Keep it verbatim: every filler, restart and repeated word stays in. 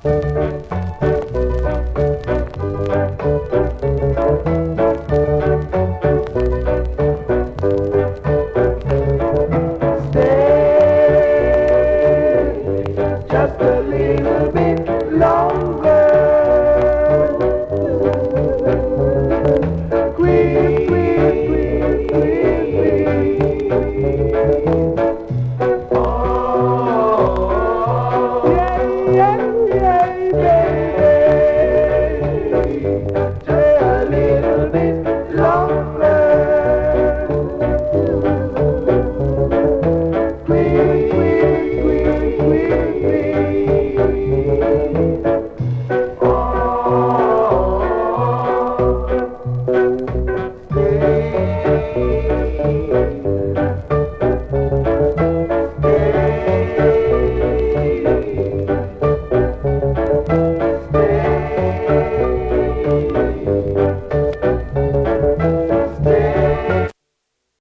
Just a little bit longer. Creep, creep, creep, creep, creep. Oh, yeah, yeah.